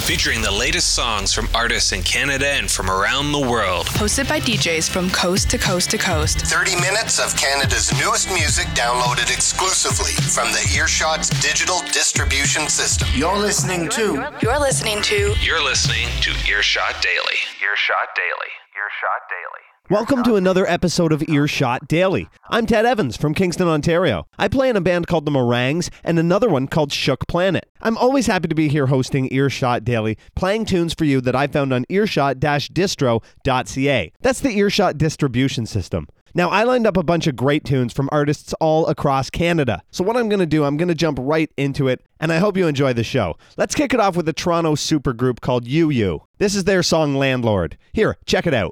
featuring the latest songs from artists in Canada and from around the world. Hosted by DJs from coast to coast to coast. 30 minutes of Canada's newest music downloaded exclusively from the Earshot's digital distribution system. You're listening to Earshot Daily. Earshot Daily. Earshot Daily. Welcome to another episode of Earshot Daily. I'm Ted Evans from Kingston, Ontario. I play in a band called the Meringues and another one called Shook Planet. I'm always happy to be here hosting Earshot Daily, playing tunes for you that I found on earshot-distro.ca. That's the Earshot distribution system. Now, I lined up a bunch of great tunes from artists all across Canada. So what I'm going to do, I'm going to jump right into it, and I hope you enjoy the show. Let's kick it off with a Toronto supergroup called UU. This is their song Landlord. Here, check it out.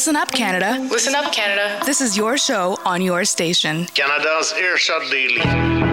Listen up, Canada. Listen up, Canada. This is your show on your station. Canada's Earshot Daily.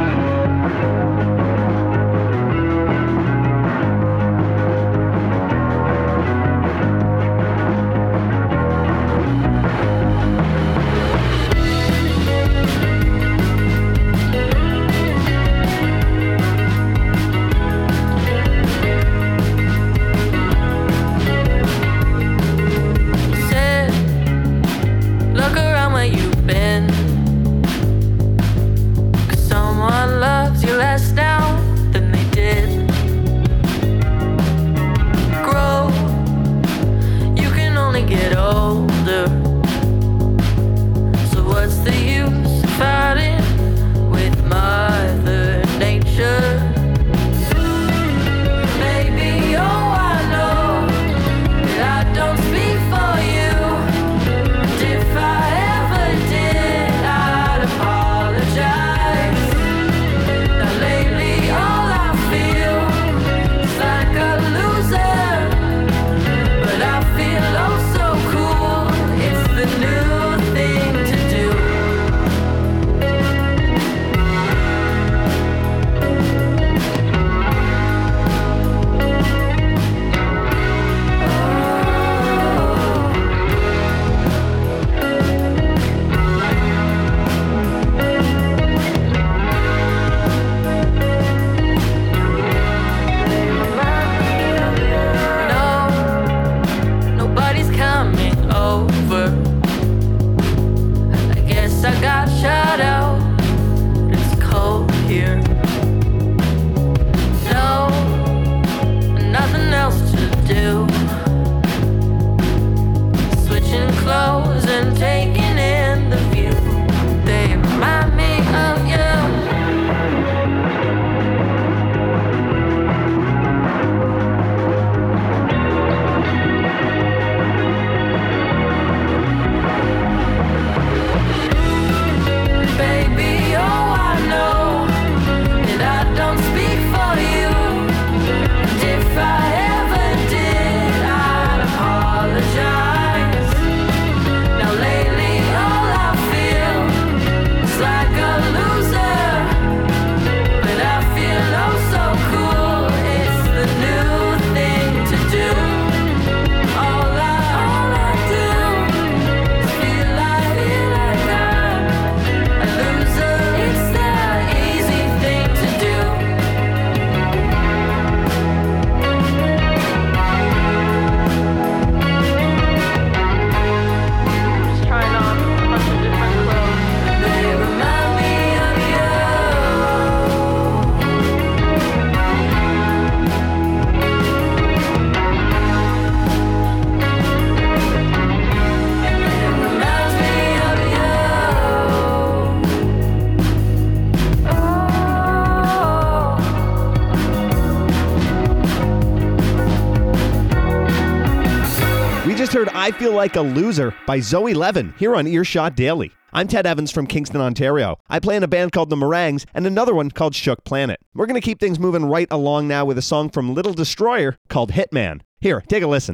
Heard I Feel Like a Loser by Zoe Levin here on Earshot Daily. I'm Ted Evans from Kingston, Ontario. I play in a band called The Meringues and another one called Shook Planet. We're going to keep things moving right along now with a song from Little Destroyer called Hitman. Here, take a listen.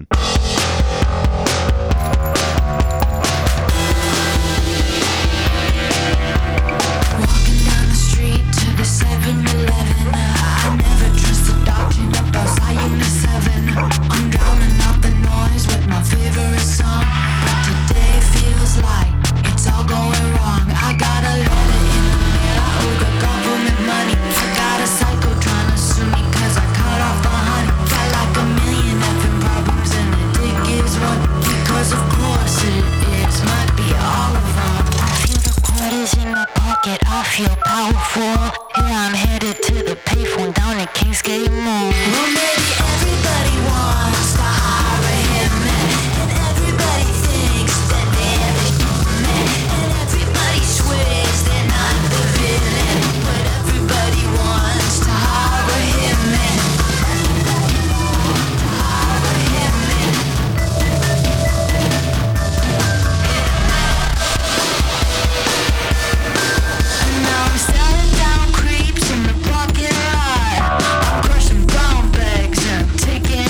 I feel powerful. Here I'm headed to the payphone down at Kingsgate Mall. Well, maybe everybody wants to hire him, and everybody thinks that they're the human, and everybody swears they're not the villain, but everybody wants to hire him, And now I'm staring down creeps in the parking lot, crushing brown bags and taking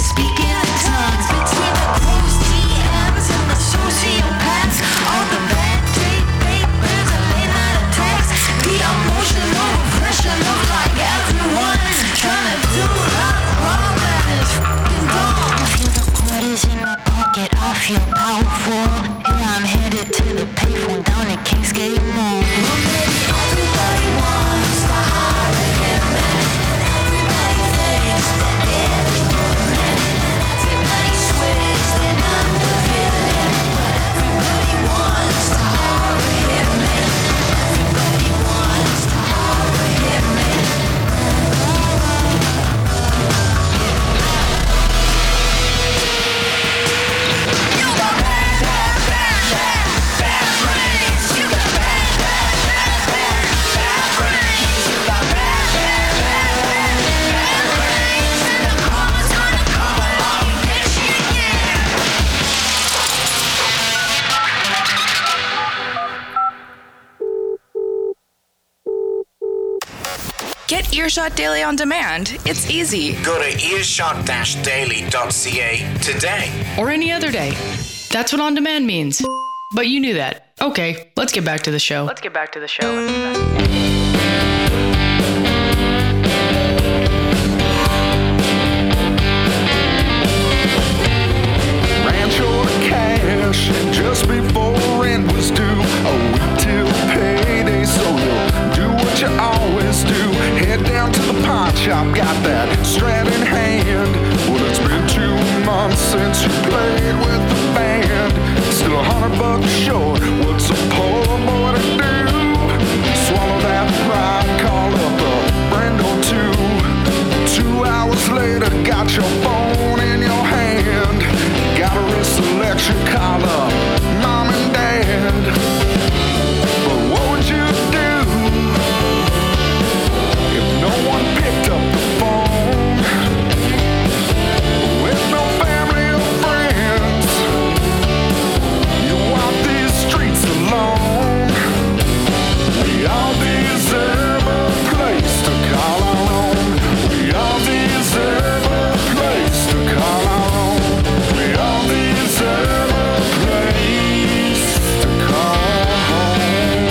speaking in tongues between the gross DMs and the sociopaths. All the bad date papers and late night attacks. The emotional oppression of like everyone's trying to do wrong that is fucking wrong. I feel the quarters in my pocket, I feel powerful. Yeah, I'm headed to the payphone down at Kingsgate Mall. Well, maybe everybody wants to hire him, and everybody thinks that it's woman, and everybody swears they're not the villain. But everybody wants to hire him, and everybody wants to hire him, and you got bad, bad, bad, bad, bad brains. You got bad, bad, bad, bad, bad brains. You got bad, bad, bad, bad, bad brains. And the karma's gonna come along and get you again. Get Earshot Daily on demand. It's easy. Go to earshot-daily.ca today. Or any other day. That's what on demand means. But you knew that. Okay, let's get back to the show. Rancho cash just before rent was due. A week till payday, so you'll do what you always do. Head down to the pawn shop, got that Strat in hand. Well, it's been 2 months since you played with the band. Still $100 short. What's a poor boy to do? Swallow that pride, call up a friend or two. 2 hours later, got your phone in your hand. Got a wrist selection, call up mom and dad. But what would you do if no one picked up the phone? With no family or friends, you walk these streets alone. We all deserve a place to call our own. We all deserve a place to call our own. We all deserve a place to call home.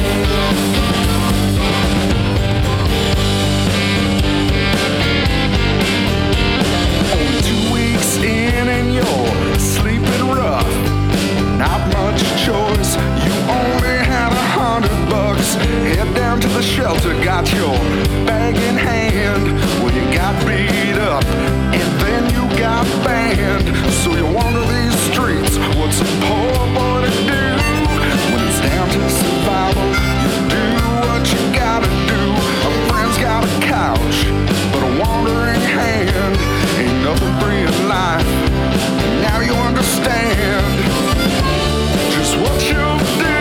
Only 2 weeks in and you're sleeping rough. Not much choice, you only had $100. Head down to the shelter, got your bag in hand. Well, you got beat up, and then you got banned. So you wander these streets, what's a poor boy to do? When it's down to survival, you do what you gotta do. A friend's got a couch, but a wandering hand ain't nothing free in life. Now you understand just what you'll do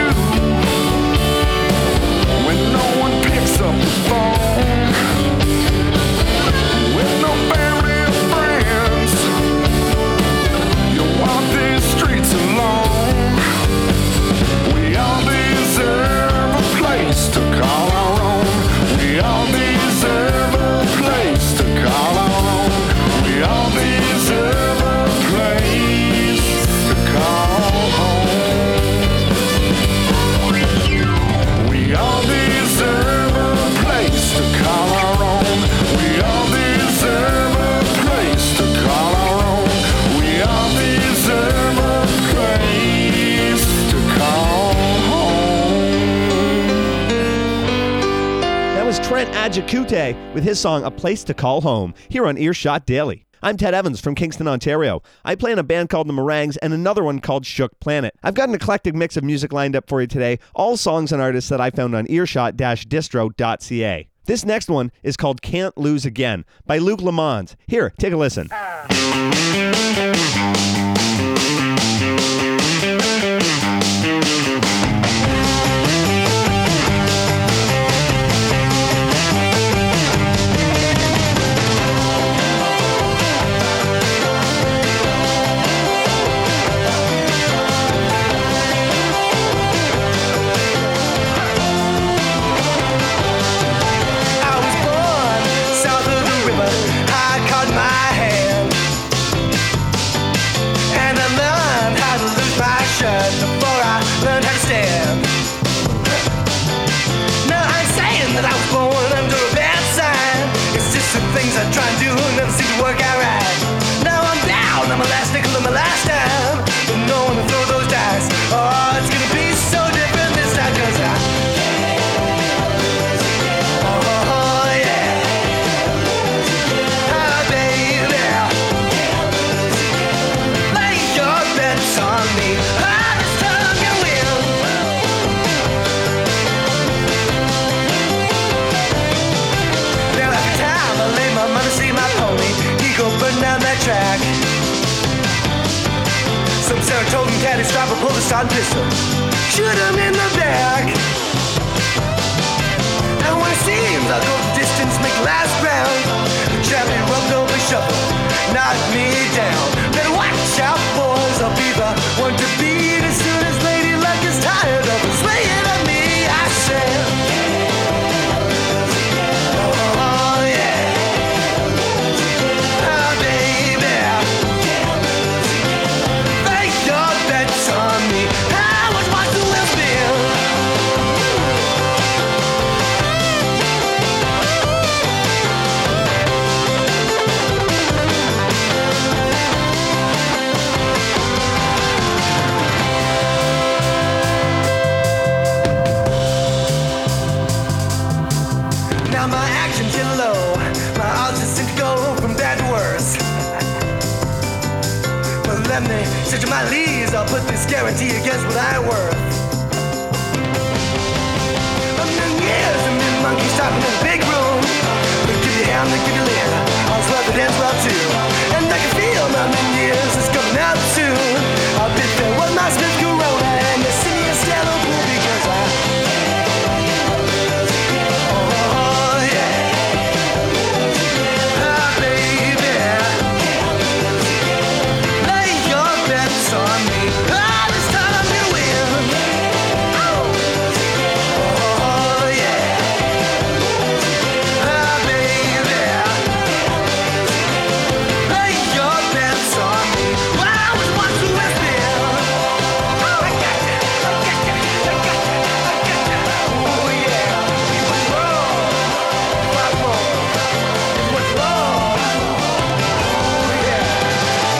when no one picks up the phone. With no family or friends, you walk these streets alone. We all deserve a place to call our own. We all deserve a place to call our own. We all deserve a place to call home. We all deserve a place to call our own. We all deserve a place to call our own. We all deserve a place to call home. That was Trent Adjacute with his song A Place to Call Home here on Earshot Daily. I'm Ted Evans from Kingston, Ontario. I play in a band called The Meringues and another one called Shook Planet. I've got an eclectic mix of music lined up for you today, all songs and artists that I found on earshot-distro.ca. This next one is called Can't Lose Again by Luke Lamont. Here, take a listen. I was born south of the river. I caught my hand down that track. Some serotonin catastrophe pulled a stun pistol, shoot him in the back. And when it seems I'll go the distance, make last round, the champion rubbed over shuffle, knocked me down. Better watch out, boys, I'll be the one to beat as soon as Lady Luck is tired of slaying on me. I said, oh yeah, oh baby, thank God that's on me. I was watching the spin. Now my actions get low, my odds just seem to go from bad to worse. But let me sit to my leaves, I'll put this guarantee against what I'm worth. A million years, a million monkeys talking in a big room. They give you ham, they give you leer, all's well that ends well too. And I can feel my million years is coming up soon. I'll bid farewell my Smith Corona and the city of Stellar Pool because on me. Ah, this time I'm gonna win. Oh, yeah. Ah, baby. Lay your bets on me. I was once who has been. Oh, I got you. I got you. I got you. I got you. Oh, yeah. You was wrong. Five more. You was wrong. Oh, yeah.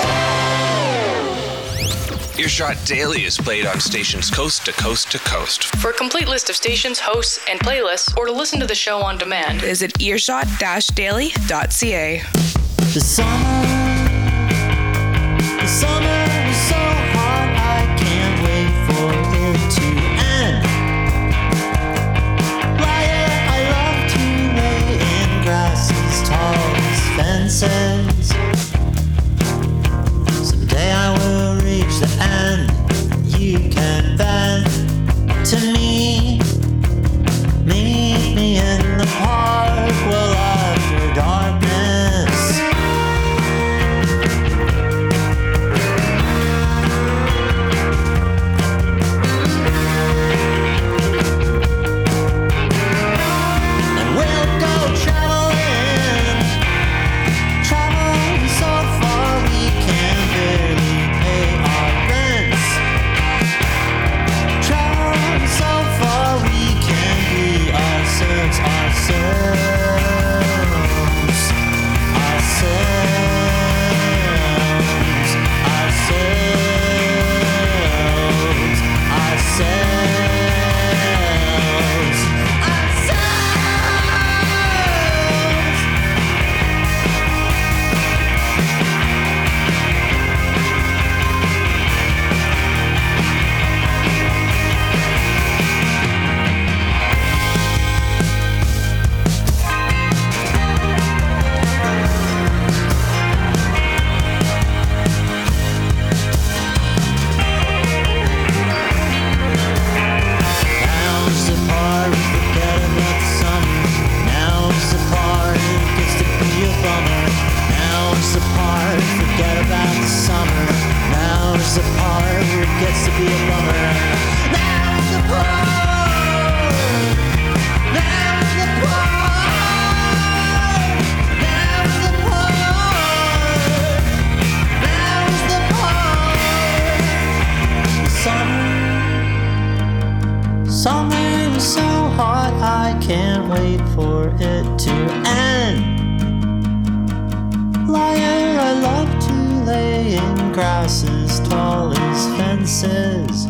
Earshot Daily is played on stations coast to coast to coast. For a complete list of stations, hosts, and playlists, or to listen to the show on demand, Visit earshot-daily.ca. The summer is so hot, I can't wait for it to end. Liar, I love to lay in grass as tall as fences. Someday I will reach the end. You can bend to me. Meet me in the park, well after darkness. And we'll go traveling so far we can barely pay our rents. Traveling so far we can be ourselves. can't wait for it to end. Liar, I love to lay in grass as tall as fences.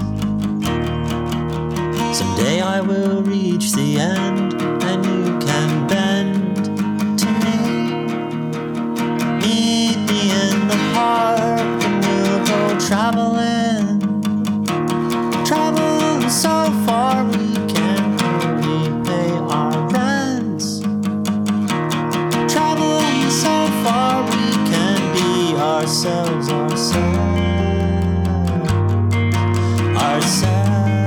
Someday I will reach the end, and you can bend to me. Meet me in the park, and we'll go traveling. Traveling so far we can hardly pay our rents. Traveling so far we can be ourselves, ourselves.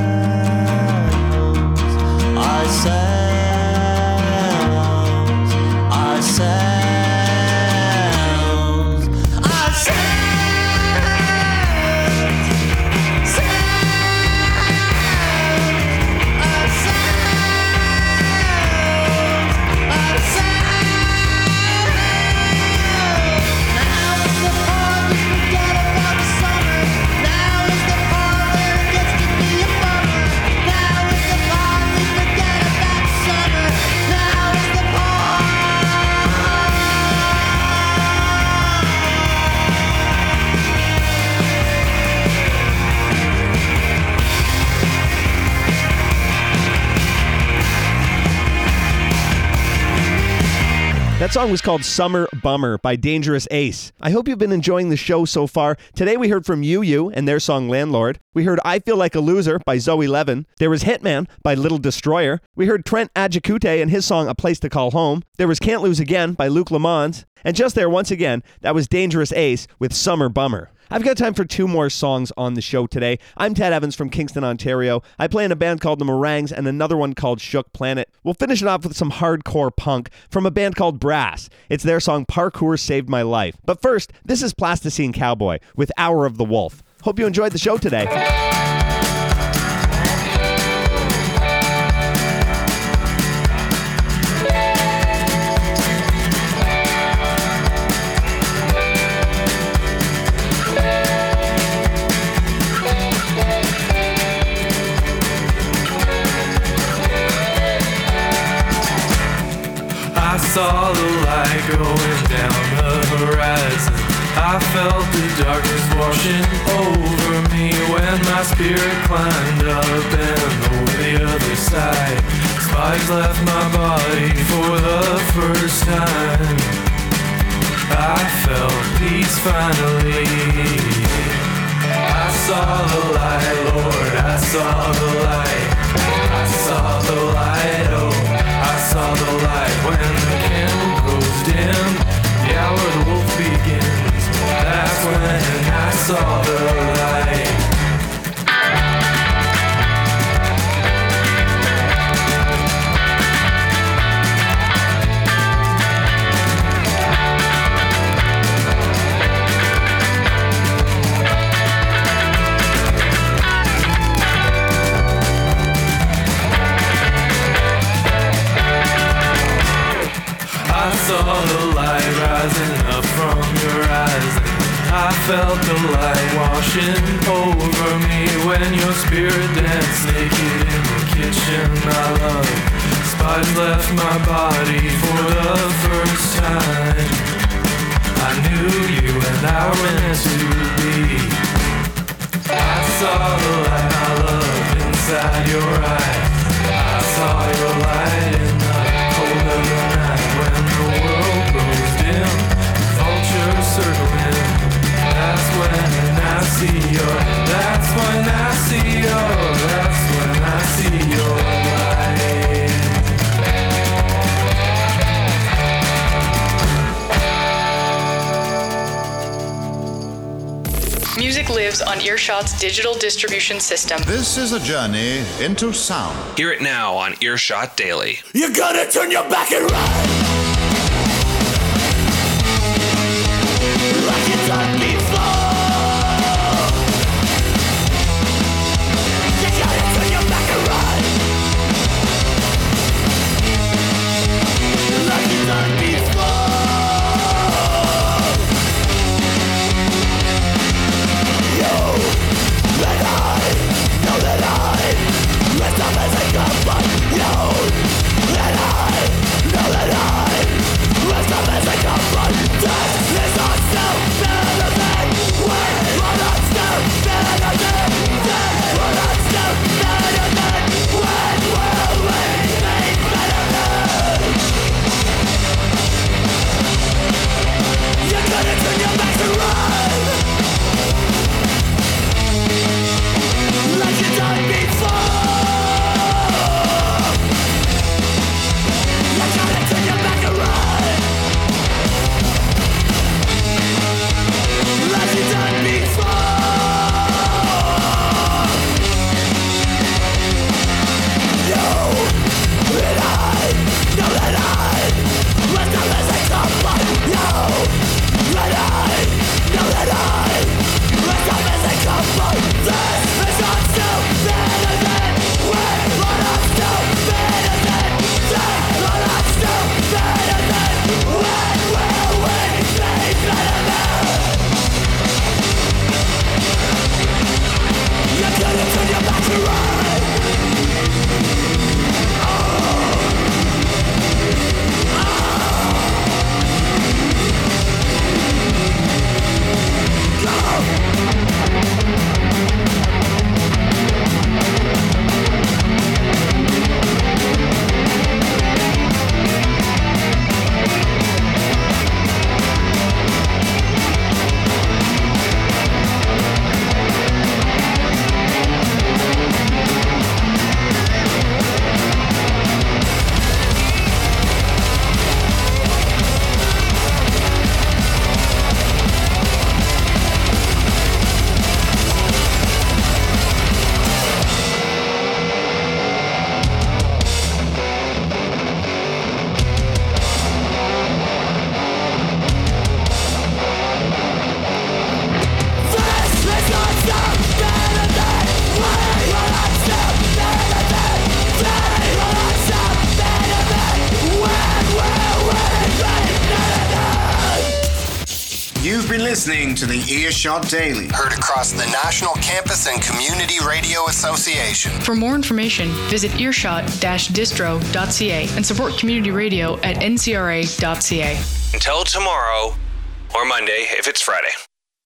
That song was called Summer Bummer by Dangerous Ace. I hope you've been enjoying the show so far. Today we heard from UU and their song Landlord. We heard I Feel Like a Loser by Zoe Levin. There was Hitman by Little Destroyer. We heard Trent Adjikute and his song A Place to Call Home. There was Can't Lose Again by Luke Lamont. And just there, once again, that was Dangerous Ace with Summer Bummer. I've got time for 2 more songs on the show today. I'm Ted Evans from Kingston, Ontario. I play in a band called The Meringues and another one called Shook Planet. We'll finish it off with some hardcore punk from a band called Brass. It's their song Parkour Saved My Life. But first, this is Plasticine Cowboy with Hour of the Wolf. Hope you enjoyed the show today. I saw the light going down the horizon. I felt the darkness washing over me when my spirit climbed up and over the other side. Spikes left my body for the first time. I felt peace finally. I saw the light, Lord, I saw the light. I saw the light, oh, I saw the light. When the candle goes dim, the hour of the wolf begins. That's when I saw the light. I saw the light rising up from your eyes. I felt the light washing over me when your spirit danced naked in the kitchen I love. Spice left my body for the first time. I knew you and I were meant to be. I saw the light, my love, inside your eyes. I saw your light in the cold of the night. When the world grows dim, vultures circling. That's when I see your, that's when I see your, that's when I see your light. Music lives on Earshot's digital distribution system. This is a journey into sound. Hear it now on Earshot Daily. You're gonna turn your back and run like you done before. You gotta turn your back and run like you done before. You and I know that I messed up as a good, but you and I know that I listening to the Earshot Daily. Heard across the National Campus and Community Radio Association. For more information, visit earshot-distro.ca and support community radio at ncra.ca. Until tomorrow, or Monday if it's Friday.